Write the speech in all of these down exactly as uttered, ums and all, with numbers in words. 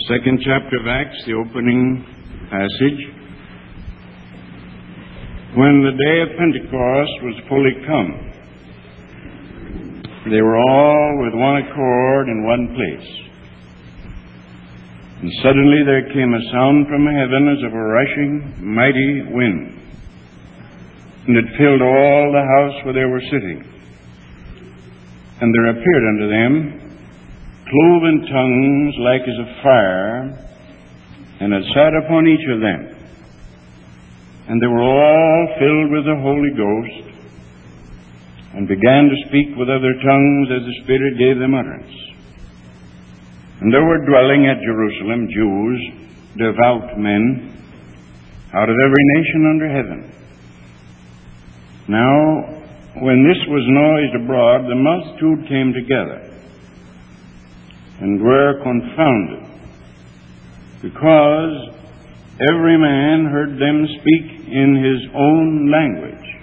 second chapter of Acts, the opening passage. When the day of Pentecost was fully come, they were all with one accord in one place. And suddenly there came a sound from heaven as of a rushing mighty wind, and it filled all the house where they were sitting. And there appeared unto them cloven tongues like as of fire, and it sat upon each of them. And they were all filled with the Holy Ghost, and began to speak with other tongues as the Spirit gave them utterance. And there were dwelling at Jerusalem Jews, devout men, out of every nation under heaven. Now, when this was noised abroad, the multitude came together, and were confounded, because every man heard them speak in his own language.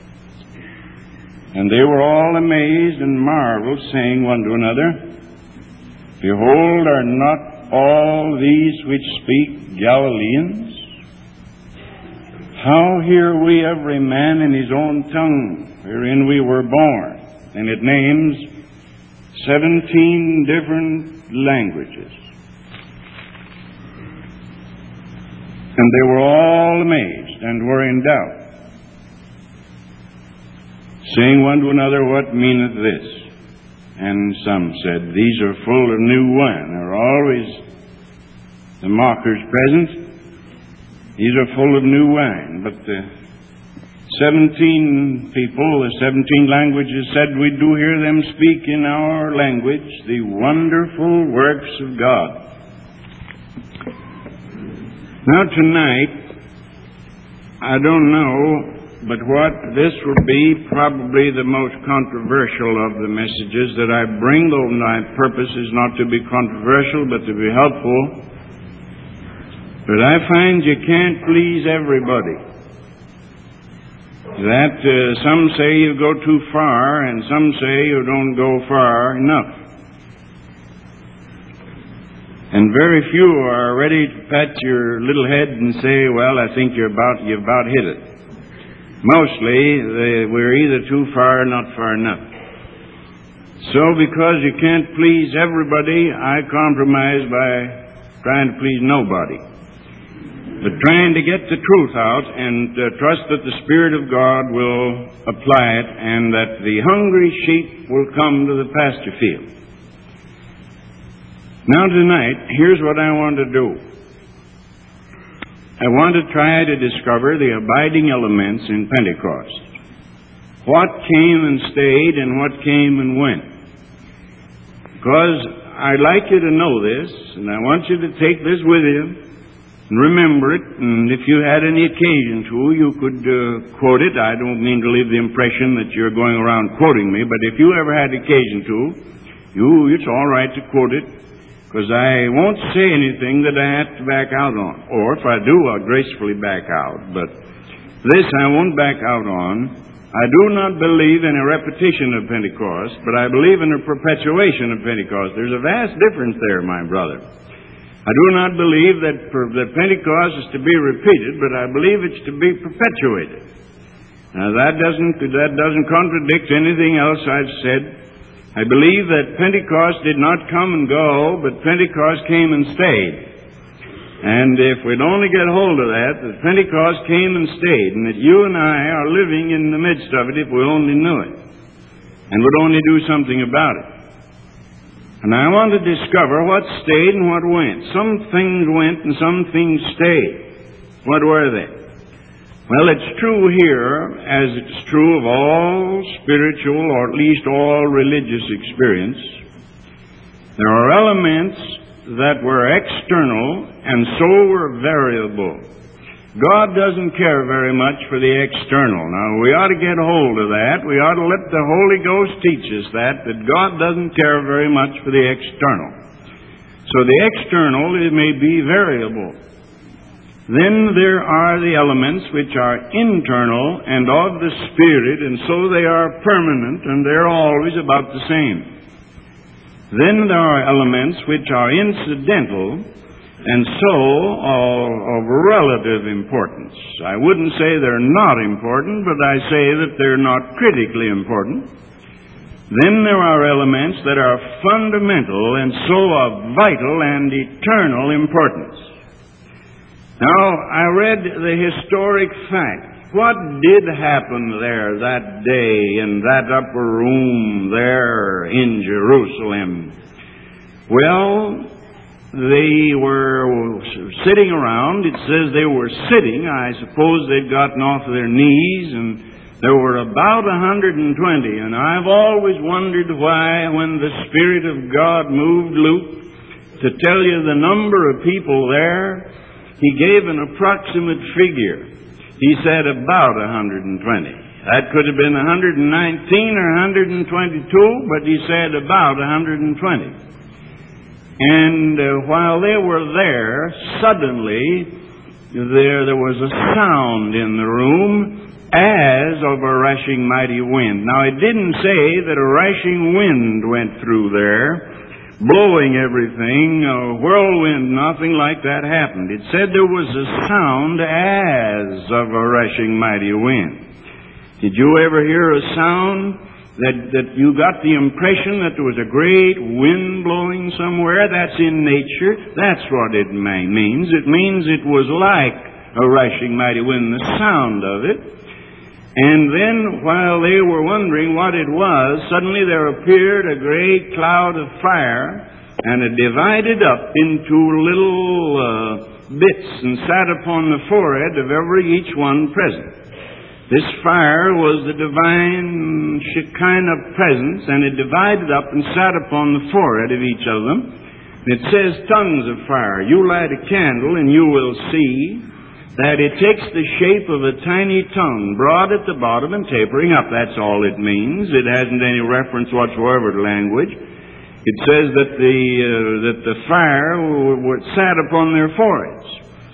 And they were all amazed and marveled, saying one to another, Behold, are not all these which speak Galileans? How hear we every man in his own tongue, wherein we were born? And it names seventeen different languages. And they were all amazed and were in doubt, saying one to another, What meaneth this? And some said, These are full of new wine. There are always the mockers present. These are full of new wine. But the seventeen people, the seventeen languages, said, We do hear them speak in our language the wonderful works of God. Now tonight, I don't know but what this will be probably the most controversial of the messages that I bring, though my purpose is not to be controversial, but to be helpful. But I find you can't please everybody. That uh, some say you go too far, and some say you don't go far enough. And very few are ready to pat your little head and say, well, I think you're about, you about hit it. Mostly, they, we're either too far or not far enough. So because you can't please everybody, I compromise by trying to please nobody. But trying to get the truth out and uh, trust that the Spirit of God will apply it and that the hungry sheep will come to the pasture field. Now tonight, here's what I want to do. I want to try to discover the abiding elements in Pentecost. What came and stayed and what came and went. Because I'd like you to know this, and I want you to take this with you and remember it, and if you had any occasion to, you could uh, quote it. I don't mean to leave the impression that you're going around quoting me, but if you ever had occasion to, you, it's all right to quote it. Because I won't say anything that I have to back out on. Or if I do, I'll gracefully back out. But this I won't back out on. I do not believe in a repetition of Pentecost, but I believe in a perpetuation of Pentecost. There's a vast difference there, my brother. I do not believe that, per, that Pentecost is to be repeated, but I believe it's to be perpetuated. Now that doesn't, that doesn't contradict anything else I've said. I believe that Pentecost did not come and go, but Pentecost came and stayed. And if we'd only get hold of that, that Pentecost came and stayed, and that you and I are living in the midst of it if we only knew it, and would only do something about it. And I want to discover what stayed and what went. Some things went and some things stayed. What were they? Well, it's true here, as it's true of all spiritual, or at least all religious experience. There are elements that were external and so were variable. God doesn't care very much for the external. Now, we ought to get hold of that. We ought to let the Holy Ghost teach us that, that God doesn't care very much for the external. So the external, it may be variable. Then there are the elements which are internal and of the Spirit, and so they are permanent, and they're always about the same. Then there are elements which are incidental, and so of relative importance. I wouldn't say they're not important, but I say that they're not critically important. Then there are elements that are fundamental and so of vital and eternal importance. Now, I read the historic fact. What did happen there that day in that upper room there in Jerusalem? Well, they were sitting around. It says they were sitting. I suppose they'd gotten off their knees, and there were about one hundred twenty. And I've always wondered why, when the Spirit of God moved Luke to tell you the number of people there, he gave an approximate figure. He said about one hundred twenty. That could have been one hundred nineteen or one hundred twenty-two, but he said about one hundred twenty. And uh, while they were there, suddenly there, there was a sound in the room as of a rushing mighty wind. Now, it didn't say that a rushing wind went through there, blowing everything, a whirlwind, nothing like that happened. It said there was a sound as of a rushing mighty wind. Did you ever hear a sound that, that you got the impression that there was a great wind blowing somewhere? That's in nature. That's what it may, means. It means it was like a rushing mighty wind, the sound of it. And then, while they were wondering what it was, suddenly there appeared a great cloud of fire, and it divided up into little uh, bits and sat upon the forehead of every each one present. This fire was the divine Shekinah presence, and it divided up and sat upon the forehead of each of them. It says tongues of fire. You light a candle, and you will see that it takes the shape of a tiny tongue, broad at the bottom and tapering up. That's all it means. It hasn't any reference whatsoever to language. It says that the uh, that the fire w- w- sat upon their foreheads.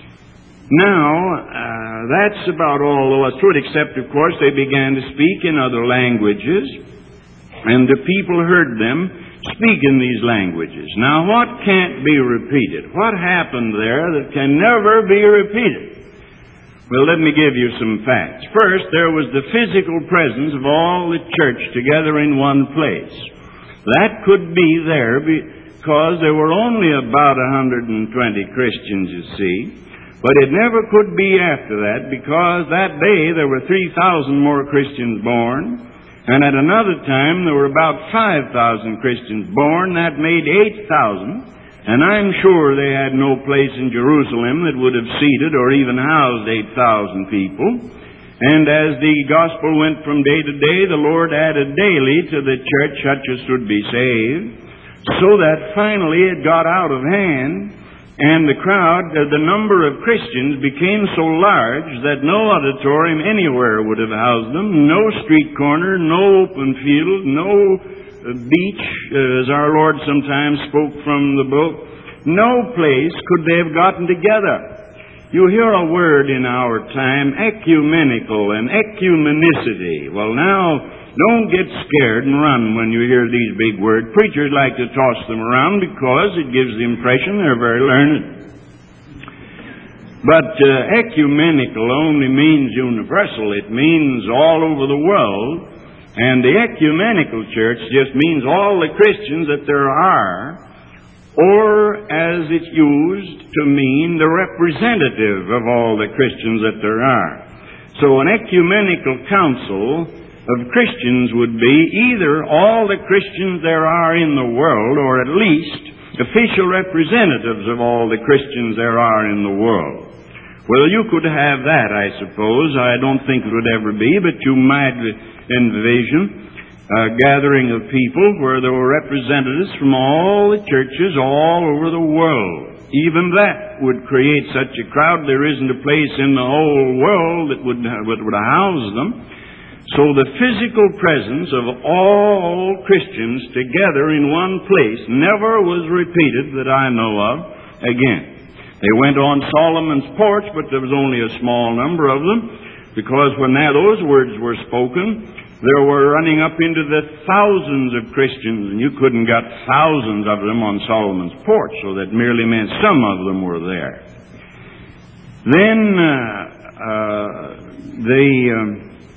Now, uh, that's about all there was to it, except, of course, they began to speak in other languages, and the people heard them speak in these languages. Now, what can't be repeated? What happened there that can never be repeated? Well, let me give you some facts. First, there was the physical presence of all the church together in one place. That could be there because there were only about one hundred twenty Christians, you see. But it never could be after that, because that day there were three thousand more Christians born, and at another time there were about five thousand Christians born. That made eight thousand, and I'm sure they had no place in Jerusalem that would have seated or even housed eight thousand people. And as the gospel went from day to day, the Lord added daily to the church such as would be saved, so that finally it got out of hand. And the crowd, uh, the number of Christians became so large that no auditorium anywhere would have housed them, no street corner, no open field, no uh, beach, uh, as our Lord sometimes spoke from the book. No place could they have gotten together. You hear a word in our time, ecumenical and ecumenicity. Well, now, don't get scared and run when you hear these big words. Preachers like to toss them around because it gives the impression they're very learned. But uh, ecumenical only means universal. It means all over the world. And the ecumenical church just means all the Christians that there are, or as it's used to mean the representative of all the Christians that there are. So an ecumenical council of Christians would be either all the Christians there are in the world, or at least official representatives of all the Christians there are in the world. Well, you could have that, I suppose. I don't think it would ever be, but you might envision a gathering of people where there were representatives from all the churches all over the world. Even that would create such a crowd. There isn't a place in the whole world that would, that would house them. So the physical presence of all Christians together in one place never was repeated that I know of again. They went on Solomon's porch, but there was only a small number of them, because when that, those words were spoken, There were running up into the thousands of Christians, and you couldn't get thousands of them on Solomon's porch, so that merely meant some of them were there. Then uh, uh, the um,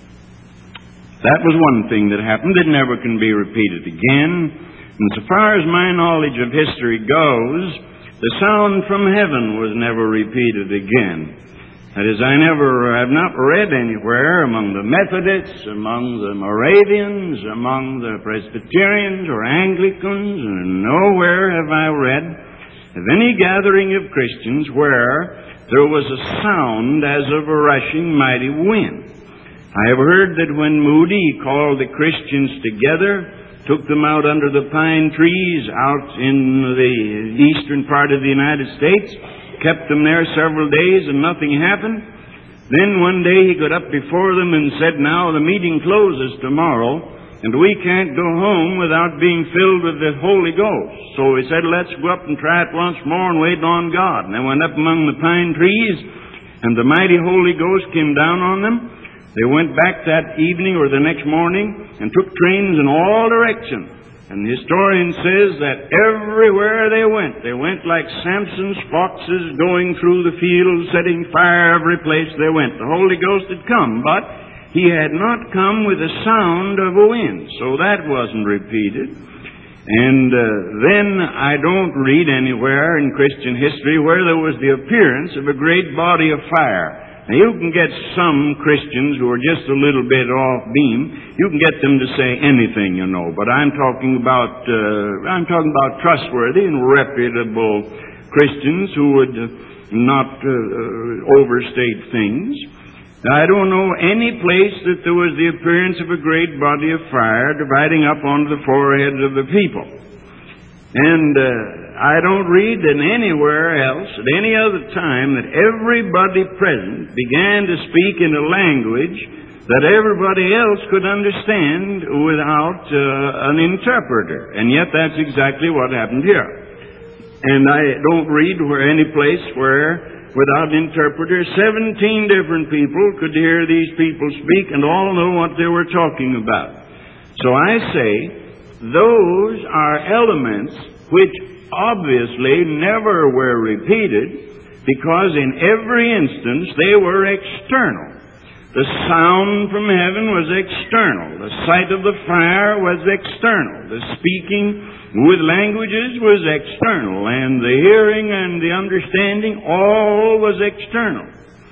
that was one thing that happened that never can be repeated again. And so far as my knowledge of history goes, the sound from heaven was never repeated again. That is, I never have not read anywhere among the Methodists, among the Moravians, among the Presbyterians or Anglicans, and nowhere have I read of any gathering of Christians where there was a sound as of a rushing mighty wind. I have heard that when Moody called the Christians together, took them out under the pine trees out in the eastern part of the United States, kept them there several days and nothing happened. Then one day he got up before them and said, now the meeting closes tomorrow and we can't go home without being filled with the Holy Ghost. So he said, let's go up and try it once more and wait on God. And they went up among the pine trees and the mighty Holy Ghost came down on them. They went back that evening or the next morning and took trains in all directions. And the historian says that everywhere they went, they went like Samson's foxes going through the fields, setting fire every place they went. The Holy Ghost had come, but he had not come with the sound of a wind, so that wasn't repeated. And uh, then I don't read anywhere in Christian history where there was the appearance of a great body of fire. Now, you can get some Christians who are just a little bit off beam. You can get them to say anything, you know. But I'm talking about uh, I'm talking about trustworthy and reputable Christians who would uh, not uh, overstate things. Now, I don't know any place that there was the appearance of a great body of fire dividing up onto the foreheads of the people. And uh, I don't read that anywhere else at any other time that everybody present began to speak in a language that everybody else could understand without uh, an interpreter. And yet that's exactly what happened here. And I don't read where any place where without an interpreter seventeen different people could hear these people speak and all know what they were talking about. So I say those are elements which obviously never were repeated because in every instance they were external. The sound from heaven was external. The sight of the fire was external. The speaking with languages was external. And the hearing and the understanding, all was external.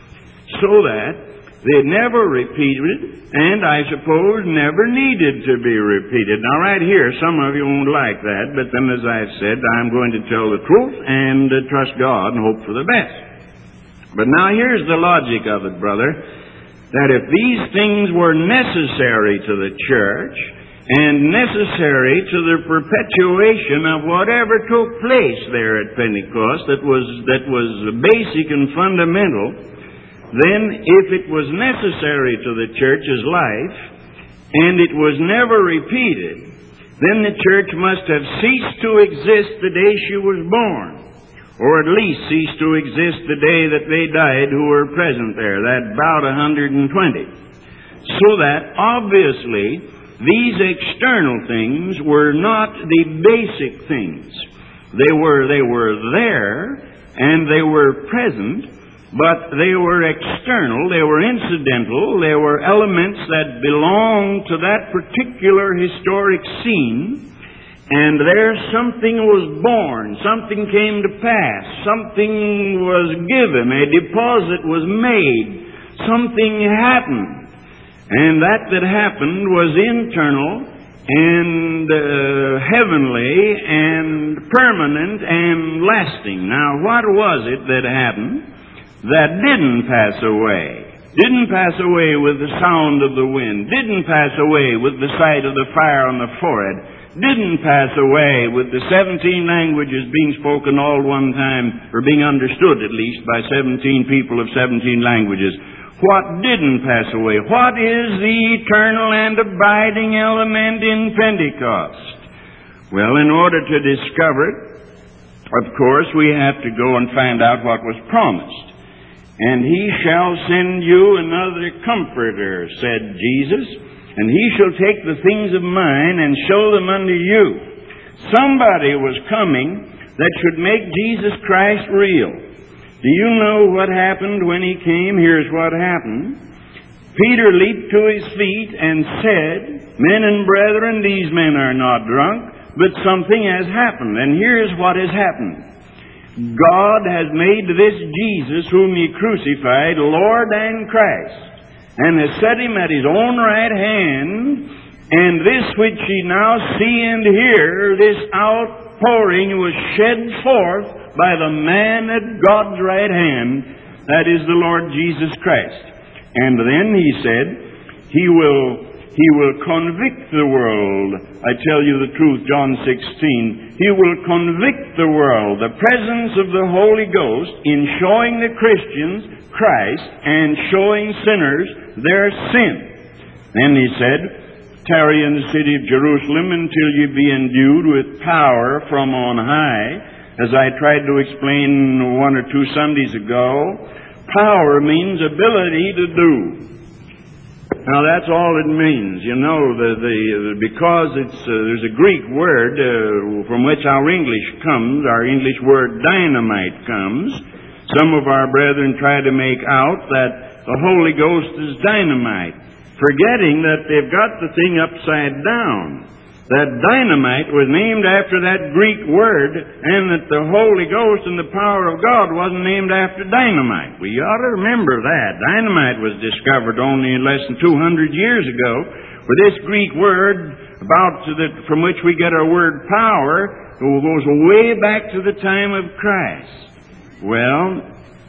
So that they never repeated, and I suppose never needed to be repeated. Now, right here, some of you won't like that, but then, as I've said, I'm going to tell the truth and uh, trust God and hope for the best. But now, here's the logic of it, brother, that if these things were necessary to the church and necessary to the perpetuation of whatever took place there at Pentecost that was, that was basic and fundamental, then if it was necessary to the church's life, and it was never repeated, then the church must have ceased to exist the day she was born, or at least ceased to exist the day that they died who were present there, that about one hundred twenty. So that, obviously, these external things were not the basic things. They were, they were there, and they were present, but they were external, they were incidental, they were elements that belonged to that particular historic scene, and there something was born, something came to pass, something was given, a deposit was made, something happened. And that that happened was internal and uh, heavenly and permanent and lasting. Now, what was it that happened that didn't pass away? Didn't pass away with the sound of the wind. Didn't pass away with the sight of the fire on the forehead. Didn't pass away with the seventeen languages being spoken all one time, or being understood at least by seventeen people of seventeen languages. What didn't pass away? What is the eternal and abiding element in Pentecost? Well, in order to discover it, of course, we have to go and find out what was promised. And he shall send you another comforter, said Jesus, and he shall take the things of mine and show them unto you. Somebody was coming that should make Jesus Christ real. Do you know what happened when he came? Here's what happened. Peter leaped to his feet and said, Men and brethren, these men are not drunk, but something has happened. And here's what has happened. God has made this Jesus, whom ye crucified, Lord and Christ, and has set him at his own right hand. And this which ye now see and hear, this outpouring was shed forth by the man at God's right hand, that is the Lord Jesus Christ. And then he said, He will He will convict the world. I tell you the truth, John sixteen. He will convict the world, the presence of the Holy Ghost, in showing the Christians Christ and showing sinners their sin. Then he said, Tarry in the city of Jerusalem until ye be endued with power from on high. As I tried to explain one or two Sundays ago, power means ability to do. Now that's all it means, you know. The, the, the because it's uh, there's a Greek word uh, from which our English comes. Our English word dynamite comes. Some of our brethren try to make out that the Holy Ghost is dynamite, forgetting that they've got the thing upside down. That dynamite was named after that Greek word, and that the Holy Ghost and the power of God wasn't named after dynamite. We ought to remember that. Dynamite was discovered only less than two hundred years ago, where this Greek word, about the, from which we get our word power, goes way back to the time of Christ. Well,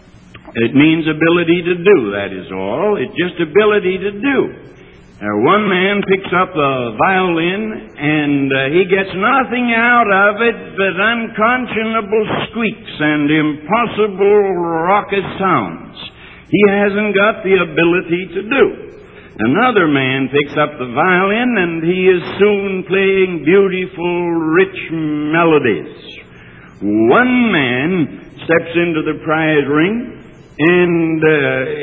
it means ability to do, that is all. It's just ability to do. Uh, one man picks up a violin, and uh, he gets nothing out of it but unconscionable squeaks and impossible raucous sounds. He hasn't got the ability to do. Another man picks up the violin, and he is soon playing beautiful, rich melodies. One man steps into the prize ring, and uh,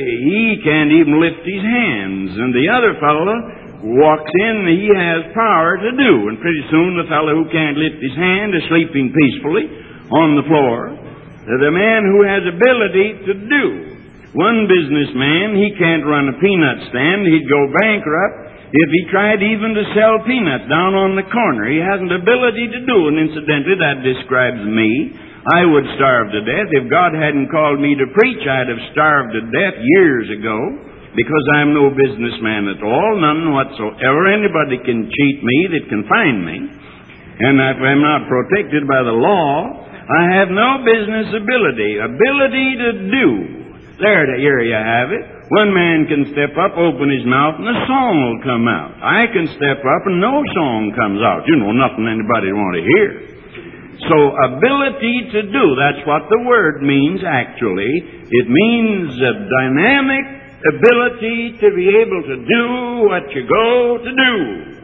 he can't even lift his hands. And the other fellow walks in, and he has power to do. And pretty soon the fellow who can't lift his hand is sleeping peacefully on the floor. The man who has ability to do. One businessman, he can't run a peanut stand. He'd go bankrupt if he tried even to sell peanuts down on the corner. He hasn't ability to do. And incidentally, that describes me. I would starve to death. If God hadn't called me to preach, I'd have starved to death years ago, because I'm no businessman at all, none whatsoever. Anybody can cheat me that can find me. And if I'm not protected by the law, I have no business ability. Ability to do. There, here you have it. One man can step up, open his mouth, and a song will come out. I can step up, and no song comes out. You know, nothing anybody want to hear. So, ability to do, that's what the word means, actually. It means a dynamic ability to be able to do what you go to do.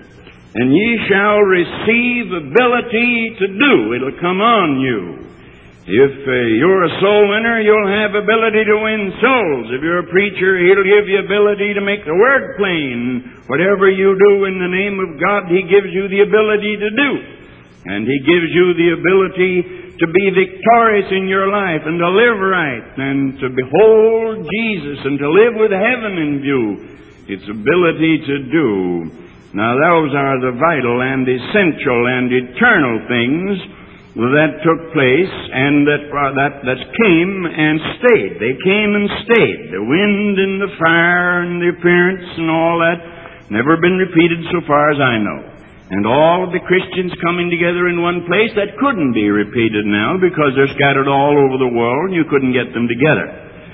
And ye shall receive ability to do. It'll come on you. If uh, you're a soul winner, you'll have ability to win souls. If you're a preacher, he'll give you ability to make the word plain. Whatever you do in the name of God, he gives you the ability to do. And he gives you the ability to be victorious in your life and to live right and to behold Jesus and to live with heaven in view. Its ability to do. Now, those are the vital and essential and eternal things that took place and that, uh, that, that came and stayed. They came and stayed. The wind and the fire and the appearance and all that, never been repeated so far as I know. And all of the Christians coming together in one place, that couldn't be repeated now because they're scattered all over the world and you couldn't get them together.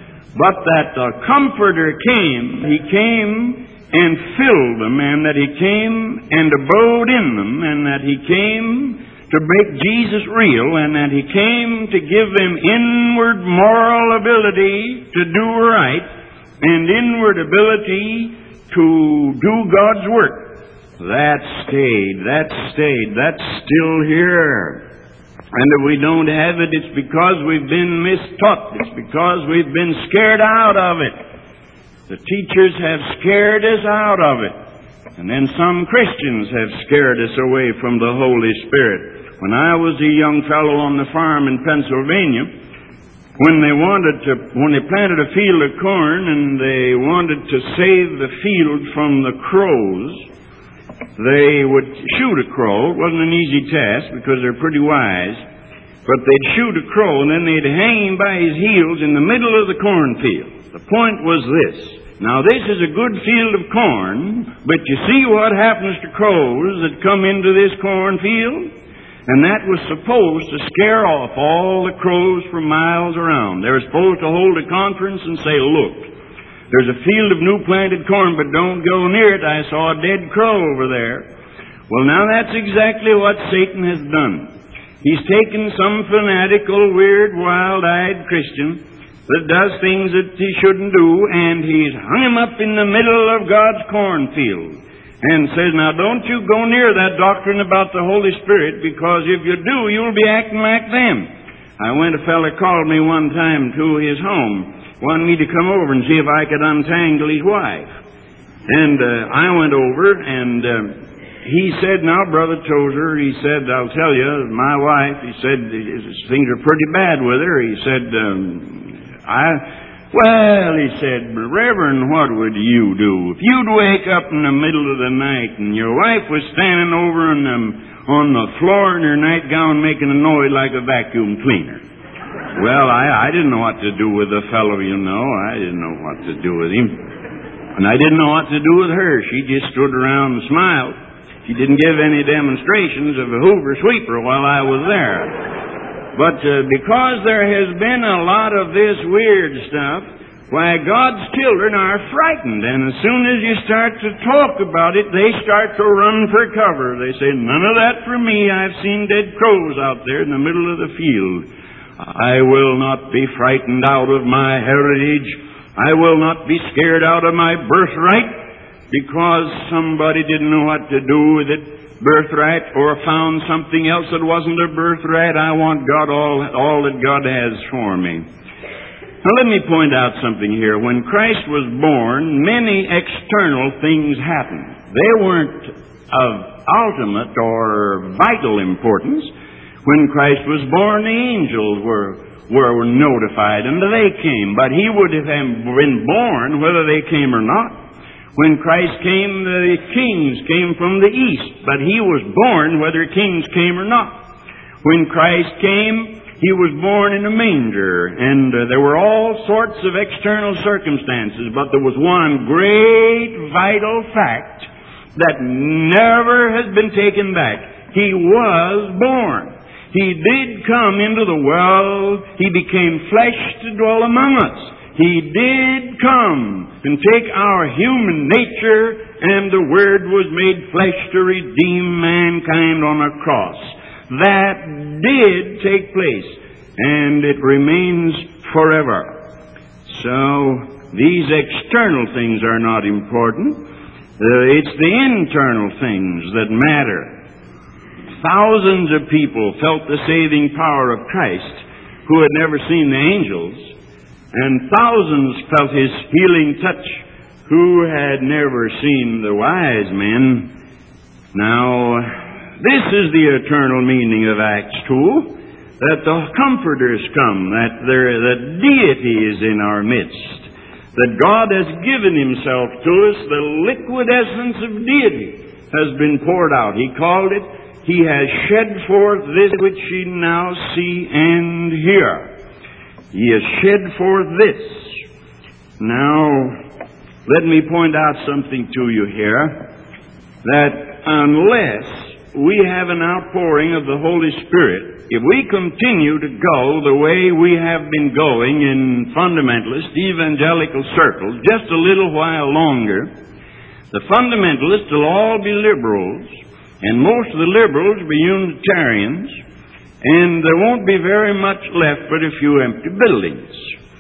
But that the Comforter came, He came and filled them, and that He came and abode in them, and that He came to make Jesus real, and that He came to give them inward moral ability to do right and inward ability to do God's work. That stayed, that stayed, that's still here. And if we don't have it, it's because we've been mistaught. It's because we've been scared out of it. The teachers have scared us out of it. And then some Christians have scared us away from the Holy Spirit. When I was a young fellow on the farm in Pennsylvania, when they wanted to, when they planted a field of corn and they wanted to save the field from the crows, they would shoot a crow. It wasn't an easy task because they're pretty wise. But they'd shoot a crow, and then they'd hang him by his heels in the middle of the cornfield. The point was this. Now, this is a good field of corn, but you see what happens to crows that come into this cornfield? And that was supposed to scare off all the crows for miles around. They were supposed to hold a conference and say, look, there's a field of new planted corn, but don't go near it. I saw a dead crow over there. Well, now that's exactly what Satan has done. He's taken some fanatical, weird, wild-eyed Christian that does things that he shouldn't do, and he's hung him up in the middle of God's cornfield and says, now don't you go near that doctrine about the Holy Spirit, because if you do, you'll be acting like them. I went, a fella called me one time to his home, wanted me to come over and see if I could untangle his wife. And uh, I went over, and uh, he said, now, Brother Tozer, he said, I'll tell you, my wife, he said, things are pretty bad with her. He said, um, I, well, he said, Reverend, what would you do? If you'd wake up in the middle of the night and your wife was standing over on the, on the floor in her nightgown making a noise like a vacuum cleaner. Well, I, I didn't know what to do with the fellow, you know. I didn't know what to do with him. And I didn't know what to do with her. She just stood around and smiled. She didn't give any demonstrations of a Hoover sweeper while I was there. But uh, because there has been a lot of this weird stuff, why, God's children are frightened. And as soon as you start to talk about it, they start to run for cover. They say, none of that for me. I've seen dead crows out there in the middle of the field. I will not be frightened out of my heritage. I will not be scared out of my birthright, because somebody didn't know what to do with it, birthright, or found something else that wasn't a birthright. I want God all, all that God has for me. Now let me point out something here. When Christ was born, many external things happened. They weren't of ultimate or vital importance. When Christ was born, the angels were, were notified, and they came. But he would have been born whether they came or not. When Christ came, the kings came from the east, but he was born whether kings came or not. When Christ came, he was born in a manger, and uh, there were all sorts of external circumstances, but there was one great vital fact that never has been taken back. He was born. He did come into the world. He became flesh to dwell among us. He did come and take our human nature, and the Word was made flesh to redeem mankind on a cross. That did take place, and it remains forever. So, these external things are not important. Uh, it's the internal things that matter. Thousands of people felt the saving power of Christ who had never seen the angels. And thousands felt His healing touch who had never seen the wise men. Now, this is the eternal meaning of Acts two, that the Comforters come, that there, that deity is in our midst, that God has given Himself to us, the liquid essence of deity has been poured out. He called it, He has shed forth this which ye now see and hear. He has shed forth this. Now, let me point out something to you here, that unless we have an outpouring of the Holy Spirit, if we continue to go the way we have been going in fundamentalist, evangelical circles, just a little while longer, the fundamentalists will all be liberals, and most of the liberals will be Unitarians, and there won't be very much left but a few empty buildings.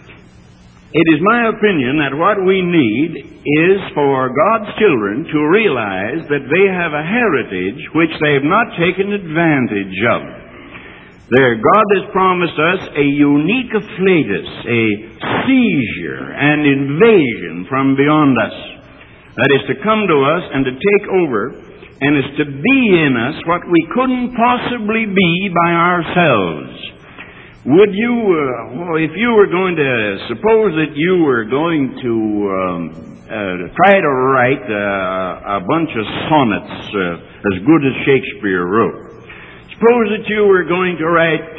It is my opinion that what we need is for God's children to realize that they have a heritage which they have not taken advantage of. There, God has promised us a unique afflatus, a seizure, an invasion from beyond us. That is to come to us and to take over, and is to be in us what we couldn't possibly be by ourselves. Would you, uh, well, if you were going to, suppose that you were going to um, uh, try to write uh, a bunch of sonnets uh, as good as Shakespeare wrote. Suppose that you were going to write,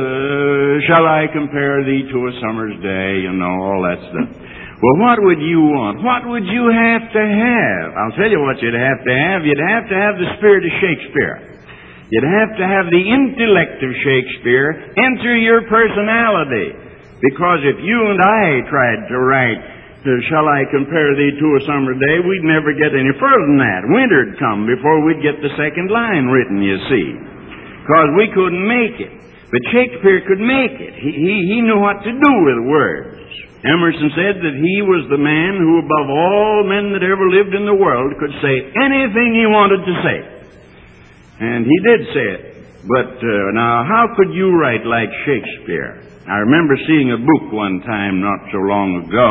uh, shall I compare thee to a summer's day, you know, all that stuff. Well, what would you want? What would you have to have? I'll tell you what you'd have to have. You'd have to have the spirit of Shakespeare. You'd have to have the intellect of Shakespeare enter your personality. Because if you and I tried to write, shall I compare thee to a summer day, we'd never get any further than that. Winter'd come before we'd get the second line written, you see. Because we couldn't make it. But Shakespeare could make it. He, he, he knew what to do with words. Emerson said that he was the man who, above all men that ever lived in the world, could say anything he wanted to say. And he did say it. But uh, now, how could you write like Shakespeare? I remember seeing a book one time not so long ago.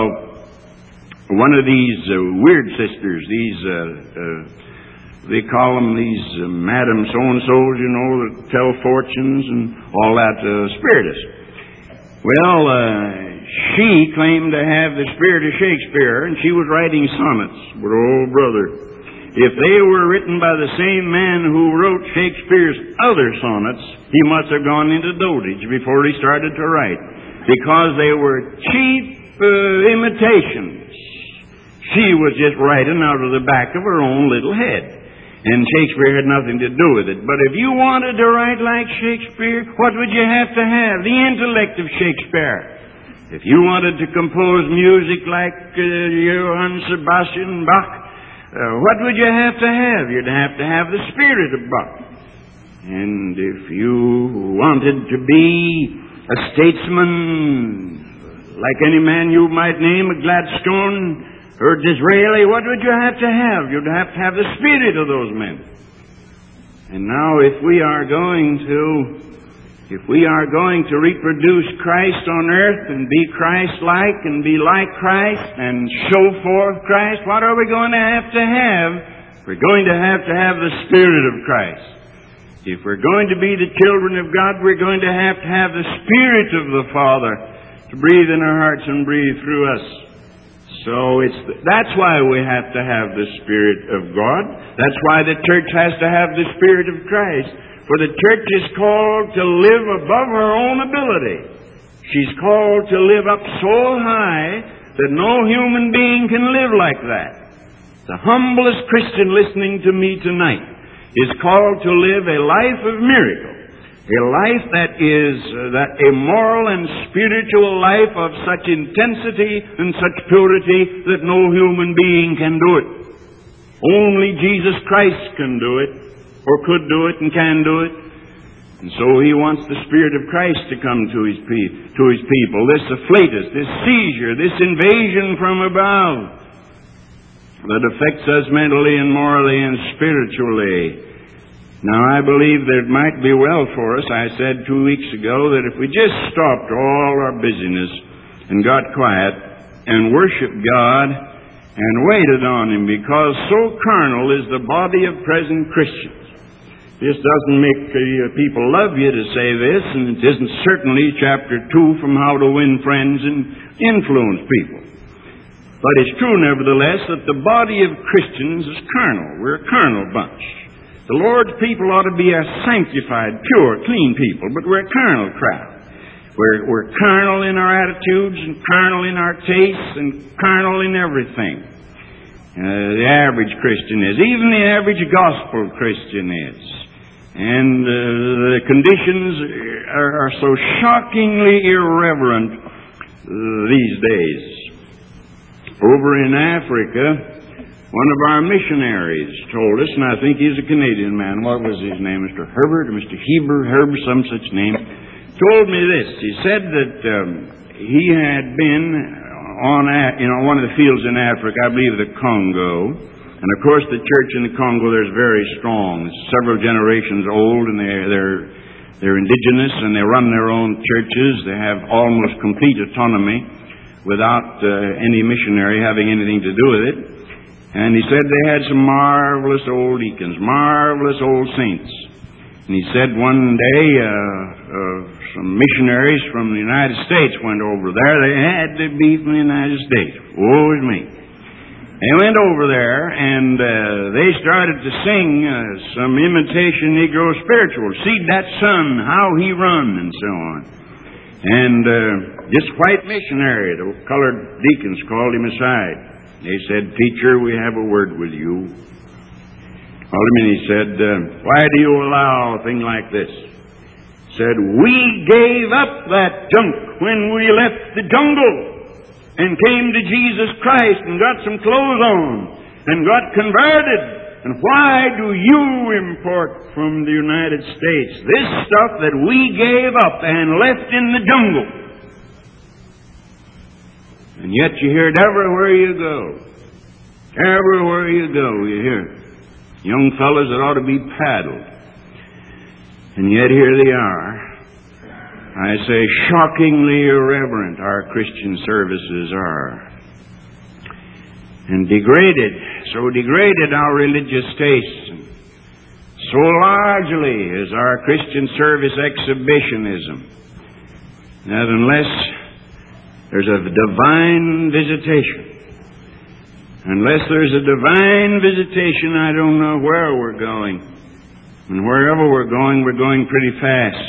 One of these uh, weird sisters, these, uh, uh, they call them these uh, Madam So-and-sos, you know, that tell fortunes and all that, uh, spiritists. Well, uh, she claimed to have the spirit of Shakespeare, and she was writing sonnets. But, oh, brother, if they were written by the same man who wrote Shakespeare's other sonnets, he must have gone into dotage before he started to write, because they were cheap uh, imitations. She was just writing out of the back of her own little head, and Shakespeare had nothing to do with it. But if you wanted to write like Shakespeare, what would you have to have? The intellect of Shakespeare. If you wanted to compose music like uh, Johann Sebastian Bach, uh, what would you have to have? You'd have to have the spirit of Bach. And if you wanted to be a statesman, like any man you might name, a Gladstone or Disraeli, what would you have to have? You'd have to have the spirit of those men. And now if we are going to If we are going to reproduce Christ on earth and be Christ-like and be like Christ and show forth Christ, what are we going to have to have? We're going to have to have the Spirit of Christ. If we're going to be the children of God, we're going to have to have the Spirit of the Father to breathe in our hearts and breathe through us. So it's that's why we have to have the Spirit of God. That's why the church has to have the Spirit of Christ. For the church is called to live above her own ability. She's called to live up so high that no human being can live like that. The humblest Christian listening to me tonight is called to live a life of miracle, a life that is uh, that a moral and spiritual life of such intensity and such purity that no human being can do it. Only Jesus Christ can do it, or could do it and can do it. And so He wants the Spirit of Christ to come to His, pe- to his people. This afflatus, this seizure, this invasion from above that affects us mentally and morally and spiritually. Now, I believe that it might be well for us, I said two weeks ago, that if we just stopped all our busyness and got quiet and worshiped God and waited on Him, because so carnal is the body of present Christians. This doesn't make uh, people love you to say this, and it isn't certainly chapter two from How to Win Friends and Influence People. But it's true, nevertheless, that the body of Christians is carnal. We're a carnal bunch. The Lord's people ought to be a sanctified, pure, clean people, but we're a carnal crowd. We're, we're carnal in our attitudes, and carnal in our tastes, and carnal in everything. Uh, the average Christian is. Even the average gospel Christian is. And uh, the conditions are, are so shockingly irreverent uh, these days. Over in Africa, one of our missionaries told us, and I think he's a Canadian man, what was his name, Mister Herbert or Mister Heber, Herb, some such name, told me this. He said that um, he had been on a, you know, one of the fields in Africa, I believe the Congo. And of course, the church in the Congo there is very strong. It's several generations old, and they're, they're, they're indigenous, and they run their own churches. They have almost complete autonomy without uh, any missionary having anything to do with it. And he said they had some marvelous old deacons, marvelous old saints. And he said one day uh, uh, some missionaries from the United States went over there. They had to be from the United States. Woe is me. They went over there, and uh, they started to sing uh, some imitation Negro spiritual. See that son, how he run, and so on. And uh, this white missionary, the colored deacons, called him aside. They said, "Teacher, we have a word with you." Called him and he said, uh, "Why do you allow a thing like this?" He said, "We gave up that junk when we left the jungle and came to Jesus Christ and got some clothes on and got converted. And why do you import from the United States this stuff that we gave up and left in the jungle? And yet you hear it everywhere you go. Everywhere you go, you hear it. Young fellas that ought to be paddled. And yet here they are. I say shockingly irreverent our Christian services are. And degraded, so degraded our religious tastes. So largely is our Christian service exhibitionism that unless there's a divine visitation, Unless there's a divine visitation, I don't know where we're going. And wherever we're going, we're going pretty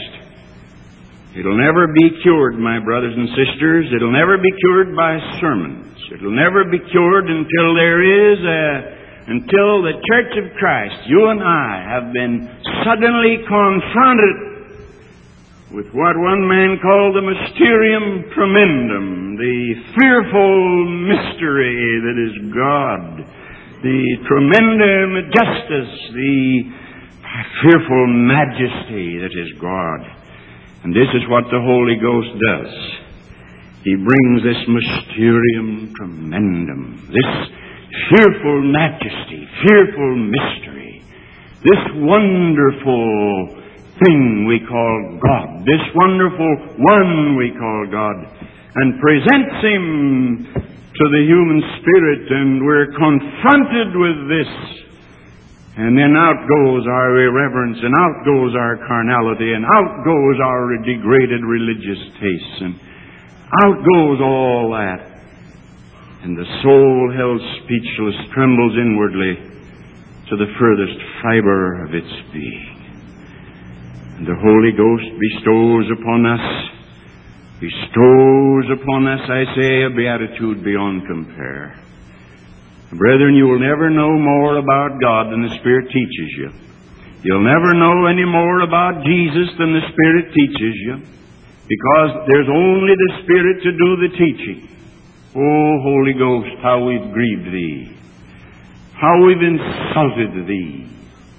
fast. It'll never be cured, my brothers and sisters. It'll never be cured by sermons. It'll never be cured until there is a, until the Church of Christ, you and I, have been suddenly confronted with what one man called the mysterium tremendum, the fearful mystery that is God, the tremendum justus, the fearful majesty that is God. And this is what the Holy Ghost does. He brings this mysterium tremendum, this fearful majesty, fearful mystery, this wonderful thing we call God, this wonderful one we call God, and presents Him to the human spirit, and we're confronted with this. And then out goes our irreverence, and out goes our carnality, and out goes our degraded religious tastes, and out goes all that. And the soul, held speechless, trembles inwardly to the furthest fiber of its being. And the Holy Ghost bestows upon us, bestows upon us, I say, a beatitude beyond compare. Brethren, you will never know more about God than the Spirit teaches you. You'll never know any more about Jesus than the Spirit teaches you, because there's only the Spirit to do the teaching. Oh, Holy Ghost, how we've grieved Thee, how we've insulted Thee,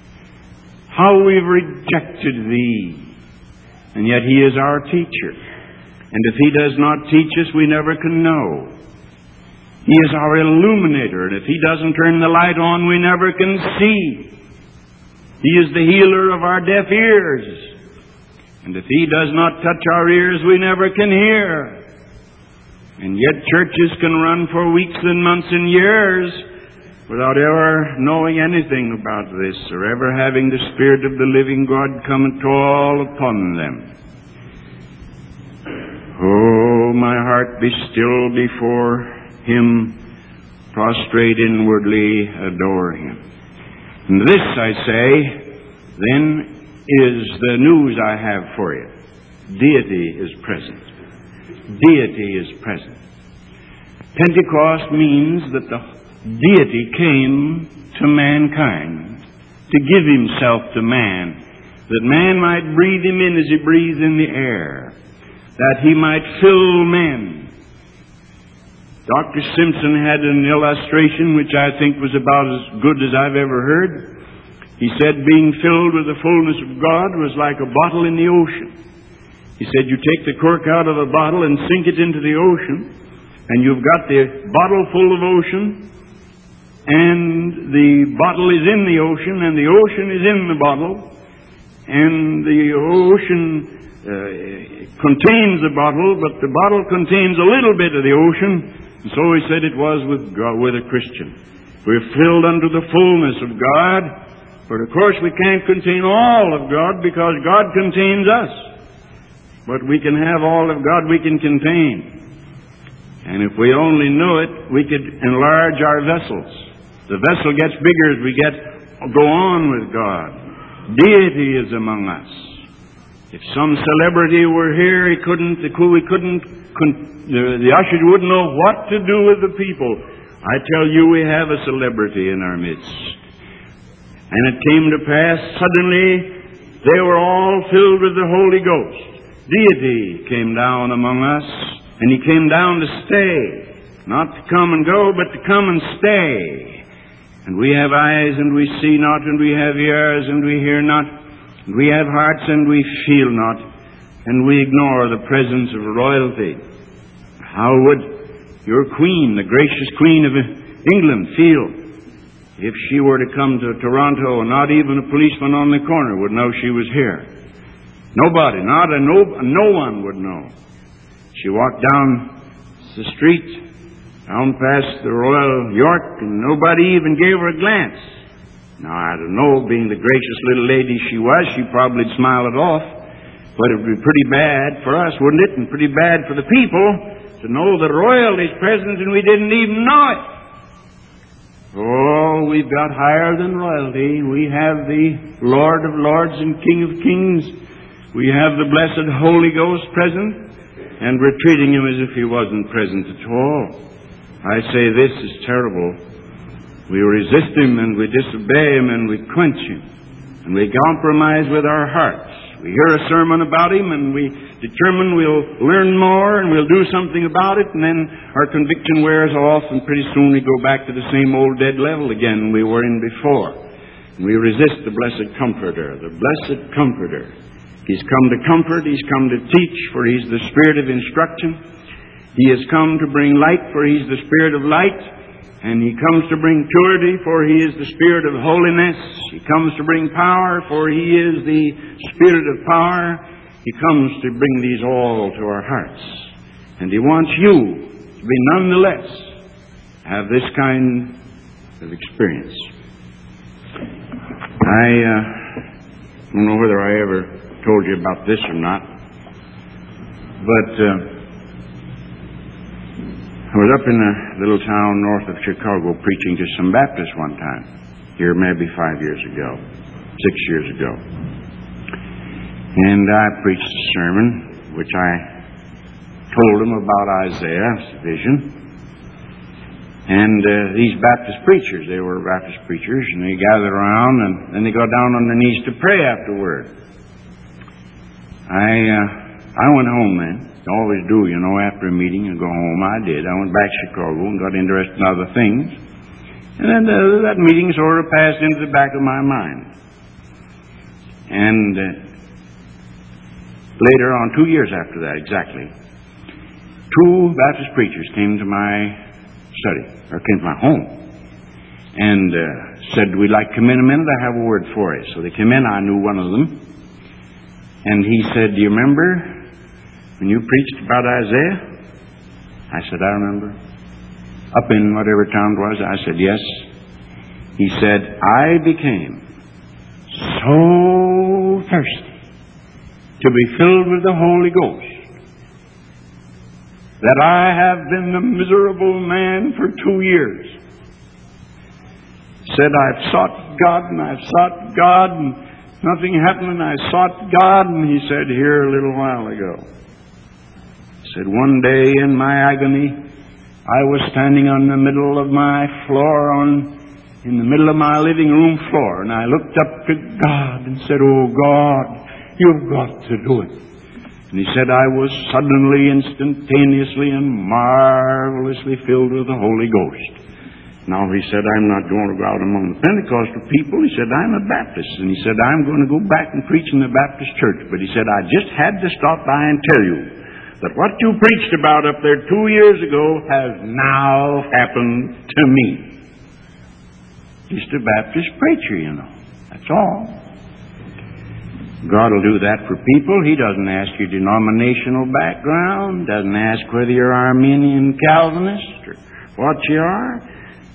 how we've rejected Thee, and yet He is our teacher. And if He does not teach us, we never can know. He is our illuminator, and if He doesn't turn the light on, we never can see. He is the healer of our deaf ears, and if He does not touch our ears, we never can hear. And yet churches can run for weeks and months and years without ever knowing anything about this, or ever having the Spirit of the living God come at all upon them. Oh, my heart be still before Him, prostrate inwardly adore Him. And this, I say, then is the news I have for you. Deity is present. Deity is present. Pentecost means that the Deity came to mankind to give Himself to man, that man might breathe Him in as He breathes in the air, that He might fill men. Doctor Simpson had an illustration which I think was about as good as I've ever heard. He said being filled with the fullness of God was like a bottle in the ocean. He said you take the cork out of a bottle and sink it into the ocean, and you've got the bottle full of ocean, and the bottle is in the ocean, and the ocean is in the bottle, and the ocean uh, contains the bottle, but the bottle contains a little bit of the ocean. And so he said it was with God, with a Christian. We're filled unto the fullness of God. But of course we can't contain all of God because God contains us. But we can have all of God we can contain. And if we only knew it, we could enlarge our vessels. The vessel gets bigger as we get go on with God. Deity is among us. If some celebrity were here, he couldn't, we couldn't, the, the ushers wouldn't know what to do with the people. I tell you, we have a celebrity in our midst. And it came to pass, suddenly, they were all filled with the Holy Ghost. Deity came down among us, and He came down to stay. Not to come and go, but to come and stay. And we have eyes, and we see not, and we have ears, and we hear not. And we have hearts, and we feel not. And we ignore the presence of royalty. How would your queen, the gracious queen of England, feel if she were to come to Toronto and not even a policeman on the corner would know she was here? Nobody, not a no, no one would know. She walked down the street, down past the Royal York, and nobody even gave her a glance. Now, I don't know, being the gracious little lady she was, she probably smiled it off. But it would be pretty bad for us, wouldn't it? And pretty bad for the people to know that royalty's present and we didn't even know it. Oh, we've got higher than royalty. We have the Lord of Lords and King of Kings. We have the blessed Holy Ghost present, and we're treating Him as if He wasn't present at all. I say this is terrible. We resist Him and we disobey Him and we quench Him. And we compromise with our hearts. We hear a sermon about Him and we determine we'll learn more and we'll do something about it, and then our conviction wears off, and pretty soon we go back to the same old dead level again we were in before. And we resist the blessed Comforter, the blessed Comforter. He's come to comfort, He's come to teach, for He's the Spirit of instruction. He has come to bring light, for He's the Spirit of light. And He comes to bring purity, for He is the Spirit of holiness. He comes to bring power, for He is the Spirit of power. He comes to bring these all to our hearts. And He wants you to be nonetheless have this kind of experience. I uh, don't know whether I ever told you about this or not, but uh, I was up in a little town north of Chicago preaching to some Baptists one time, here maybe five years ago, six years ago. And I preached a sermon which I told them about Isaiah's vision. And uh, these Baptist preachers, they were Baptist preachers, and they gathered around and then they got down on their knees to pray afterward. I uh, I went home then. I always do, you know, after a meeting and go home. I did. I went back to Chicago and got interested in other things. And then uh, that meeting sort of passed into the back of my mind. And uh, later on, two years after that exactly, two Baptist preachers came to my study, or came to my home, and uh, said, "We'd like to come in a minute. I have a word for you." So they came in. I knew one of them. And he said, "Do you remember when you preached about Isaiah?" I said, "I remember." Up in whatever town it was? I said, "Yes." He said, "I became so thirsty to be filled with the Holy Ghost that I have been a miserable man for two years." He said, "I've sought God and I've sought God and nothing happened, and I sought God." And he said, "Here a little while ago," said, "one day in my agony, I was standing on the middle of my floor, on in the middle of my living room floor, and I looked up to God and said, 'Oh God, you've got to do it.' And he said, I was suddenly, instantaneously, and marvelously filled with the Holy Ghost." Now he said, "I'm not going to go out among the Pentecostal people." He said, "I'm a Baptist." And he said, "I'm going to go back and preach in the Baptist church." But he said, "I just had to stop by and tell you that what you preached about up there two years ago has now happened to me." Just a Baptist preacher, you know. That's all. God will do that for people. He doesn't ask your denominational background, doesn't ask whether you're Arminian, Calvinist, or what you are.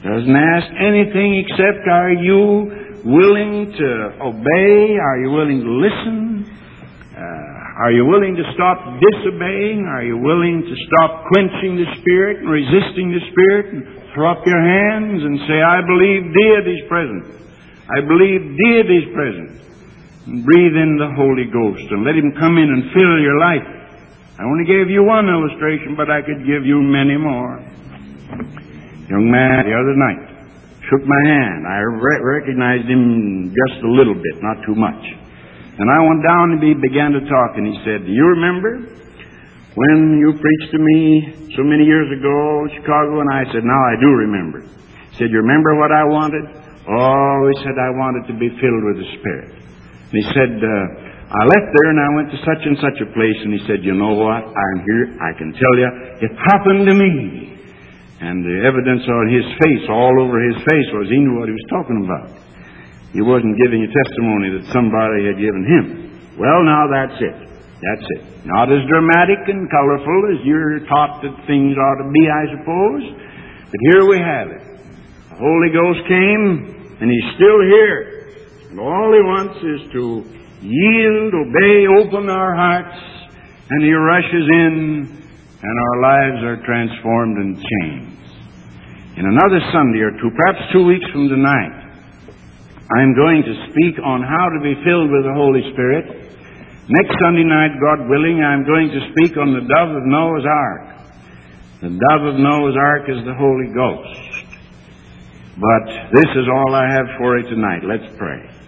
Doesn't ask anything except, are you willing to obey? Are you willing to listen? Uh, are you willing to stop disobeying? Are you willing to stop quenching the Spirit and resisting the Spirit and throw up your hands and say, I believe deity is present. I believe deity is present. And breathe in the Holy Ghost and let Him come in and fill your life. I only gave you one illustration, but I could give you many more. Young man the other night shook my hand. I re- recognized him just a little bit, not too much. And I went down and he began to talk, and he said, do you remember when you preached to me so many years ago in Chicago? And I said, now I do remember. He said, you remember what I wanted? Oh, he said, I wanted to be filled with the Spirit. And he said, uh, I left there and I went to such and such a place, and he said, you know what? I'm here. I can tell you, it happened to me. And the evidence on his face, all over his face, was he knew what he was talking about. He wasn't giving a testimony that somebody had given him. Well, now that's it. That's it. Not as dramatic and colorful as you're taught that things ought to be, I suppose. But here we have it. The Holy Ghost came, and He's still here. And all He wants is to yield, obey, open our hearts, and He rushes in, and our lives are transformed and changed. In another Sunday or two, perhaps two weeks from tonight, I'm going to speak on how to be filled with the Holy Spirit. Next Sunday night, God willing, I'm going to speak on the dove of Noah's Ark. The dove of Noah's Ark is the Holy Ghost. But this is all I have for you tonight. Let's pray.